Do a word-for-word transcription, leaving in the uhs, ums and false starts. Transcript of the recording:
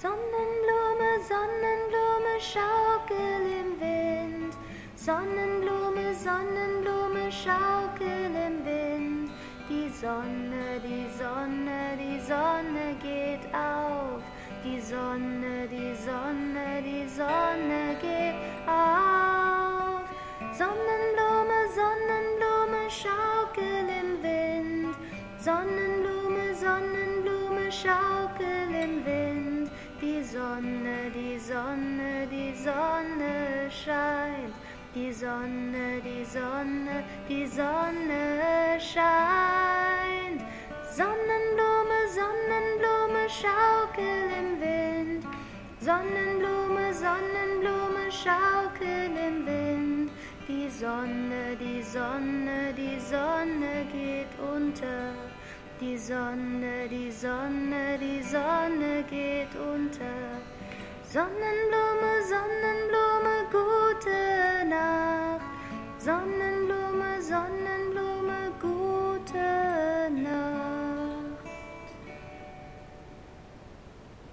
Sonnenblume, Sonnenblume, schaukel im Wind. Sonnenblume, Sonnenblume, schaukel im Wind. Die Sonne, die Sonne, die Sonne geht auf. Die Sonne, die Sonne, die Sonne geht auf. Sonnenblume, Sonnenblume, schaukel im Wind. Sonnenblume, Sonnenblume, schaukel im Wind. Die Sonne, die Sonne, die Sonne scheint. Die Sonne, die Sonne, die Sonne scheint. Sonnenblume, Sonnenblume, schaukel im Wind. Sonnenblume, Sonnenblume, schaukel im Wind. Die Sonne, die Sonne, die Sonne geht unter. Die Sonne, die Sonne, die Sonne geht unter. Sonnenblume, Sonnenblume, gute Nacht. Sonne